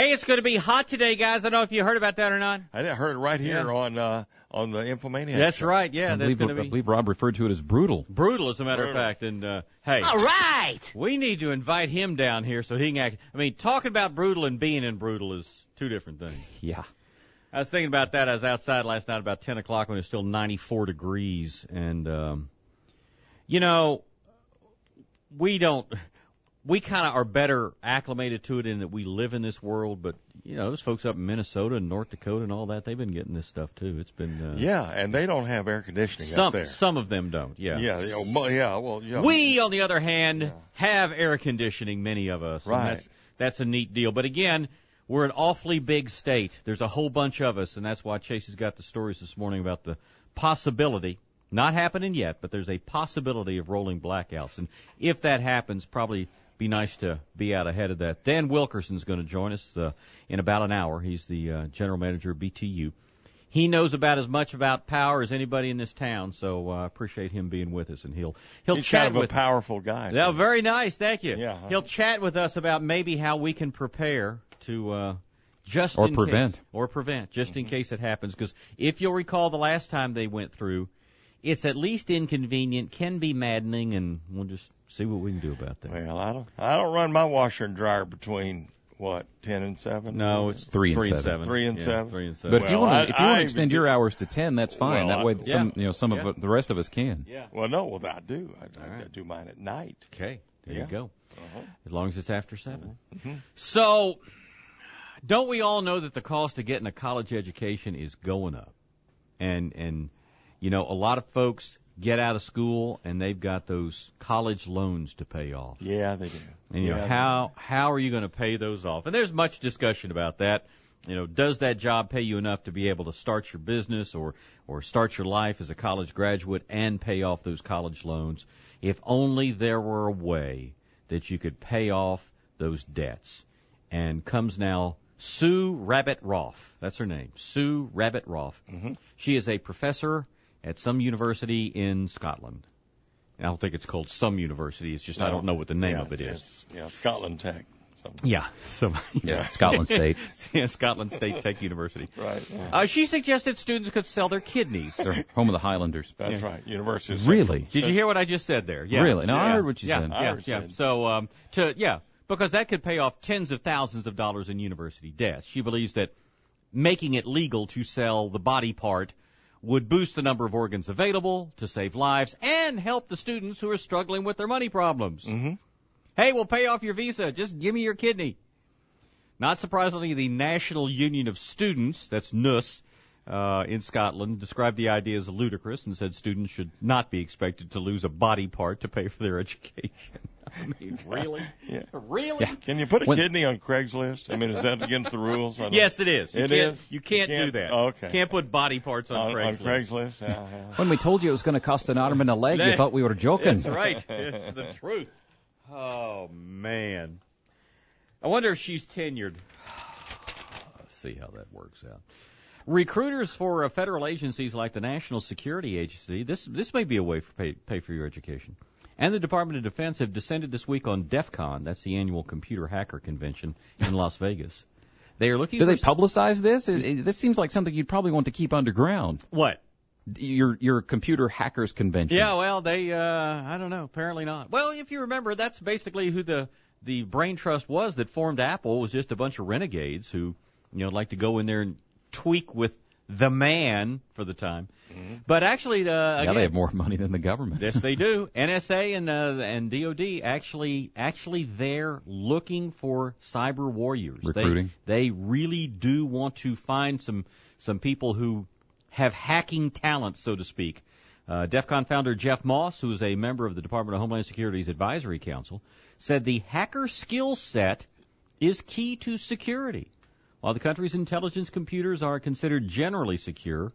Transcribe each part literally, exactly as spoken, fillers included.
Hey, it's going to be hot today, guys. I don't know if you heard about that or not. I heard it right here Yeah. on uh, on the Infomaniac. That's show. right. Yeah, I that's believe, going to I be believe Rob referred to it as brutal. brutal, as a matter Brutal. of fact. And uh, hey, All right. we need to invite him down here so he can act. I mean, talking about brutal and being in brutal is two different things. Yeah. I was thinking about that. I was outside last night about ten o'clock when it was still ninety-four degrees. And, um, you know, we don't, we kind of are better acclimated to it in that we live in this world. But, you know, those folks up in Minnesota and North Dakota and all that, they've been getting this stuff, too. It's been. Uh, Yeah, and they don't have air conditioning some, up there. Some of them don't, yeah. Yeah, you know, mo- yeah, well, yeah. We, on the other hand, Yeah. have air conditioning, many of us. and Right. That's, that's a neat deal. But again, we're an awfully big state. There's a whole bunch of us, and that's why Chase has got the stories this morning about the possibility, not happening yet, but there's a possibility of rolling blackouts. And if that happens, probably be nice to be out ahead of that. Dan Wilkerson's going to join us uh, in about an hour. He's the uh, general manager of B T U. He knows about as much about power as anybody in this town, so I uh, appreciate him being with us. And he'll he'll He's chat kind of with a powerful guy. Yeah, so- very nice. Thank you. Yeah. He'll chat with us about maybe how we can prepare to uh, just Or in prevent. case, or prevent, just Mm-hmm. in case it happens. Because if you'll recall, the last time they went through, it's at least inconvenient, can be maddening, and we'll just see what we can do about that. Well, I don't. I don't run my washer and dryer between what ten and seven. No, it's Three and three and seven. seven. Three and Yeah, seven. Three and seven. But if you Well, want to, I- if you want I to extend even your do- hours to ten, that's fine. Well, that way, I- some yeah. you know some Yeah. of it, the rest of us can. yeah. Well, no, well, I do. I, I, right. I do mine at night. Okay. There Yeah. you go. Uh-huh. As long as it's after seven. Mm-hmm. So, don't we all know that the cost of getting a college education is going up? And, and, you know, a lot of folks get out of school and they've got those college loans to pay off. Yeah, they do. And, you know, Yeah, how, how are you going to pay those off? And there's much discussion about that. You know, does that job pay you enough to be able to start your business or, or start your life as a college graduate and pay off those college loans? If only there were a way that you could pay off those debts. And comes now Sue Rabbit-Roff. That's her name, Sue Rabbit-Roff. Mm-hmm. She is a professor at some university in Scotland. And I don't think it's called some university. It's just I don't know what the name yeah, of it is. it's- Yeah, Scotland Tech. Something. Yeah, so Yeah, Scotland State. yeah, Scotland State Tech University. Right. Yeah. Uh, she suggested students could sell their kidneys. They're home of the Highlanders. That's yeah. right. University of Really? Did you hear what I just said there? Yeah. Really? No, I Yeah. heard what you yeah, said. I Yeah, heard yeah. said. So, um, to yeah, because that could pay off tens of thousands of dollars in university debts. She believes that making it legal to sell the body part would boost the number of organs available to save lives and help the students who are struggling with their money problems. Mm-hmm. Hey, we'll pay off your visa. Just give me your kidney. Not surprisingly, the National Union of Students, that's N U S, uh, in Scotland, described the idea as ludicrous and said students should not be expected to lose a body part to pay for their education. I mean, really? Yeah. Really? Yeah. Can you put a When- kidney on Craigslist? I mean, is that against the rules? I don't- Yes, it is. You It can't, is? You can't, You can't- do that. oh, okay. Can't put body parts on, on, on Craigslist. Craigslist. Yeah, yeah. When we told you it was going to cost an arm and a leg, you That- thought we were joking. That's right. It's the truth. Oh, man. I wonder if she's tenured. Let's see how that works out. Recruiters for uh, federal agencies like the National Security Agency, this this may be a way for pay, pay for your education, and the Department of Defense have descended this week on DEF CON, that's the annual computer hacker convention in Las Vegas. They are looking Do for... they publicize this? It, it, this seems like something you'd probably want to keep underground. What? Your your computer hackers convention. Yeah, well, they, uh, I don't know, apparently not. Well, if you remember, that's basically who the, the brain trust was that formed Apple, was just a bunch of renegades who, you know, like to go in there and tweak with the man for the time. Mm-hmm. But actually, uh, yeah, again, they have more money than the government. yes, they do. N S A and uh, and D O D actually actually they're looking for cyber warriors. Recruiting. They, they really do want to find some some people who have hacking talent, so to speak. Uh, DEF CON founder Jeff Moss, who is a member of the Department of Homeland Security's Advisory Council, said the hacker skill set is key to security. While the country's intelligence computers are considered generally secure,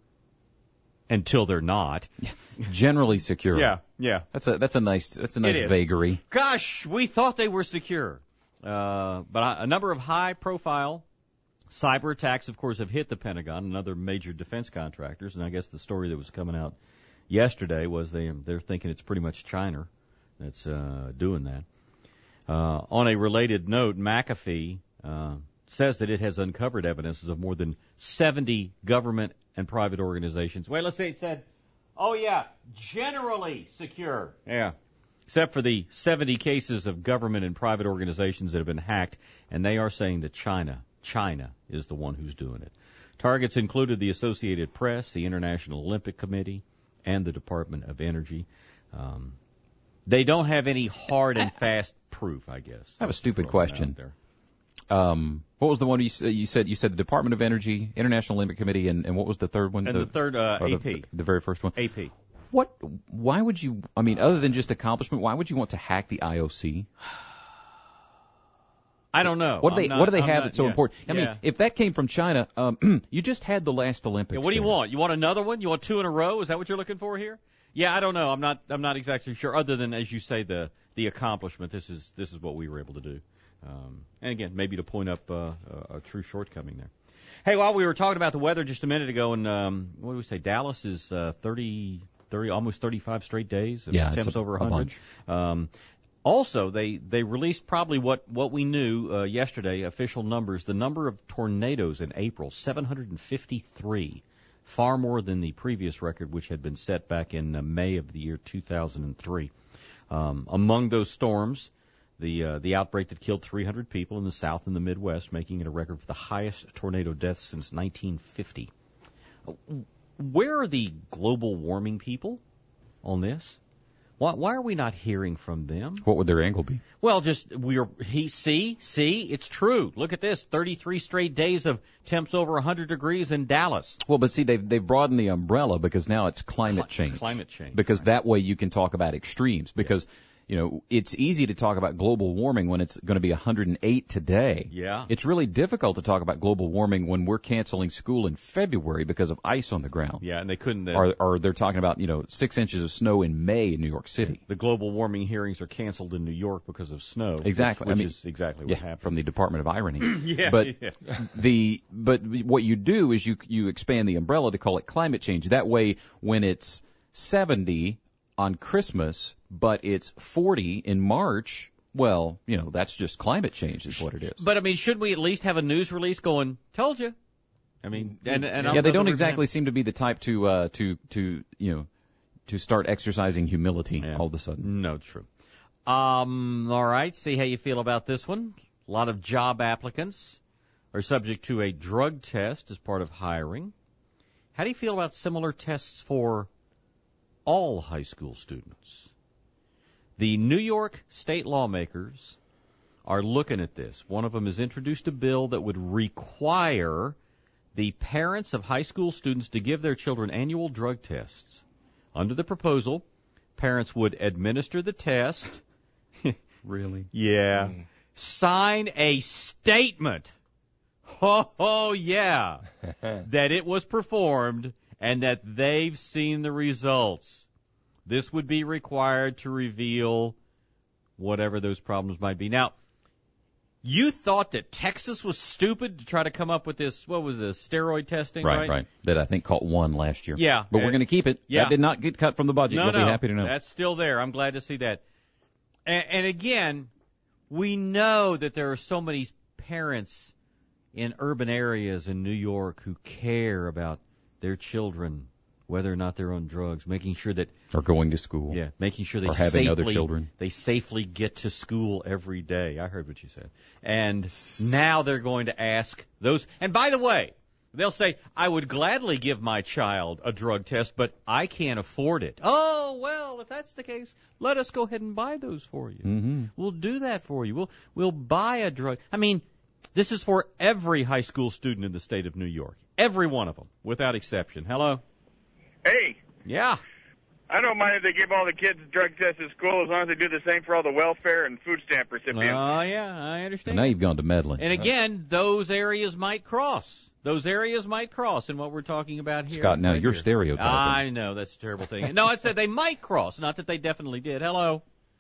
until they're not. Generally secure. Yeah, yeah. That's a that's a nice that's a nice is. vagary. Gosh, we thought they were secure. Uh, but a number of high-profile cyber attacks, of course, have hit the Pentagon and other major defense contractors. And I guess the story that was coming out yesterday was they, they're thinking it's pretty much China that's uh, doing that. Uh, on a related note, McAfee, uh, says that it has uncovered evidences of more than seventy government and private organizations. Wait, let's see. It said, oh, yeah, generally secure. Yeah. Except for the seventy cases of government and private organizations that have been hacked, and they are saying that China, China is the one who's doing it. Targets included the Associated Press, the International Olympic Committee, and the Department of Energy. Um, they don't have any hard and fast proof, I guess. I have a stupid question. Um, what was the one you said? You said you said the Department of Energy, International Olympic Committee, and, and what was the third one? And the, the third, uh, A P. The, the very first one. A P. What? Why would you? I mean, other than just accomplishment, why would you want to hack the I O C? I don't know. What do they not, What do they I'm have not, that's so yeah, important? I yeah. mean, if that came from China, um, you just had the last Olympics. Yeah, what do you there. want? You want another one? You want two in a row? Is that what you're looking for here? Yeah, I don't know. I'm not. I'm not exactly sure. Other than, as you say, the the accomplishment. This is this is what we were able to do. Um, and again, maybe to point up uh, a, a true shortcoming there. Hey, while we were talking about the weather just a minute ago, and um, what did we say? Dallas is uh, thirty, thirty, almost thirty-five straight days. Yeah, temps it's a, over a one hundred. bunch. Um, also, they they released probably what what we knew uh, yesterday. Official numbers: the number of tornadoes in April, seven hundred fifty-three, far more than the previous record, which had been set back in uh, May of the year two thousand three. Um, among those storms, the uh, the outbreak that killed three hundred people in the South and the Midwest, making it a record for the highest tornado deaths since nineteen fifty. Where are the global warming people on this? Why, why are we not hearing from them? What would their angle be? Well, just we are. He see, see, it's true. Look at this: thirty-three straight days of temps over one hundred degrees in Dallas. Well, but see, they've they've broadened the umbrella because now it's climate Cli- change. Climate change. Because right. that way you can talk about extremes. Because you know, it's easy to talk about global warming when it's going to be one hundred eight today. Yeah. It's really difficult to talk about global warming when we're canceling school in February because of ice on the ground. Yeah, and they couldn't. Uh, Or, or they're talking about, you know, six inches of snow in May in New York City. The global warming hearings are canceled in New York because of snow. Exactly. Which, which I mean, is exactly yeah, what happened. from the Department of Irony. yeah. But yeah. the but what you do is you you expand the umbrella to call it climate change. That way, when it's seventy on Christmas, but it's forty in March, well, you know, that's just climate change is what it is. But, I mean, should we at least have a news release going, told you? I mean, and, and yeah, they don't exactly seem to be the type to, uh, to, to, you know, to start exercising humility yeah. all of a sudden. No, true. Um, all right, see how you feel about this one. A lot of job applicants are subject to a drug test as part of hiring. How do you feel about similar tests for all high school students? The New York state lawmakers are looking at this. One of them has introduced a bill that would require the parents of high school students to give their children annual drug tests. Under the proposal, parents would administer the test. Really? Yeah. Mm. Sign a statement. Oh, oh yeah. that it was performed and that they've seen the results. This would be required to reveal whatever those problems might be. Now, you thought that Texas was stupid to try to come up with this, what was this, steroid testing, right? Right, right. That I think caught one last year. Yeah. But we're Uh, going to keep it. yeah. That did not get cut from the budget. No, You'll no, be happy to know. that's still there. I'm glad to see that. And, and again, we know that there are so many parents in urban areas in New York who care about their children, whether or not they're on drugs, making sure that Or going to school. yeah, making sure they Or having safely, other children. they safely get to school every day. I heard what you said. And now they're going to ask those. And by the way, they'll say, I would gladly give my child a drug test, but I can't afford it. Oh, well, if that's the case, let us go ahead and buy those for you. Mm-hmm. We'll do that for you. We'll we'll buy a drug. I mean, this is for every high school student in the state of New York. Every one of them, without exception. Hello? Hey, Yeah. I don't mind if they give all the kids drug tests at school as long as they do the same for all the welfare and food stamp Oh, recipients. yeah, I So understand. now you've gone to meddling. And again, those areas might cross. Those areas might cross in what we're talking about here. Scott, now right you're here. stereotyping. I know, that's a terrible thing. No, I said they might cross, not that they definitely did. Hello.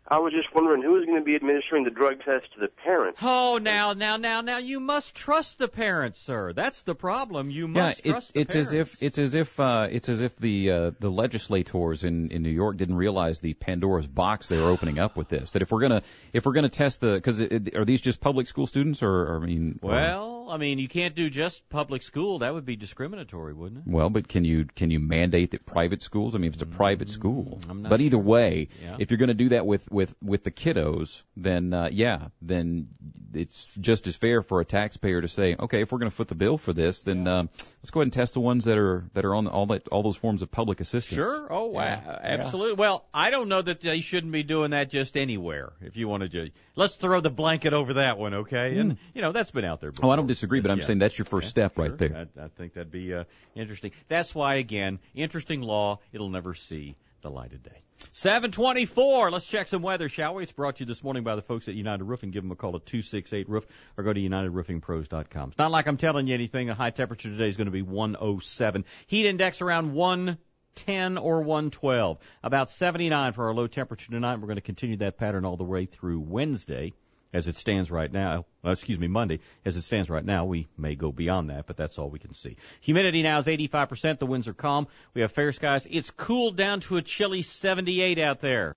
I was just wondering who is going to be administering the drug test to the parents. Oh, now, now, now, now, you must trust the parents, sir. That's the problem. You must yeah, it, trust the it's parents. as if it's as if uh, it's as if the uh, the legislators in, in New York didn't realize the Pandora's box they were opening up with this. That if we're gonna if we're gonna test the because are these just public school students or, or I mean well I mean you can't do just public school. That would be discriminatory, wouldn't it? Well, but can you can you mandate that private schools? I mean, if it's a private school, I'm not but either sure. way, Yeah. if you're going to do that with with with the kiddos, then uh, yeah, then it's just as fair for a taxpayer to say, okay, if we're going to foot the bill for this, then Yeah. um, let's go ahead and test the ones that are that are on all that all those forms of public assistance. Sure. Oh, wow. Yeah. Absolutely. Well, I don't know that they shouldn't be doing that just anywhere. If you want to, just, let's throw the blanket over that one, okay? And you know that's been out there before. Oh, I don't disagree, but I'm Yeah. saying that's your first Yeah, step sure. right there. I, I think that'd be uh, interesting. That's why, again, interesting law. It'll never see the light of day. seven twenty-four. Let's check some weather, shall we? It's brought to you this morning by the folks at United Roofing. Give them a call at two six eight roof or go to united roofing pros dot com. It's not like I'm telling you anything. A high temperature today is going to be one oh seven. Heat index around one ten or one twelve. About seventy-nine for our low temperature tonight. We're going to continue that pattern all the way through Wednesday. As it stands right now, uh, excuse me, Monday, as it stands right now, we may go beyond that, but that's all we can see. Humidity now is eighty-five percent. The winds are calm. We have fair skies. It's cooled down to a chilly seventy-eight out there.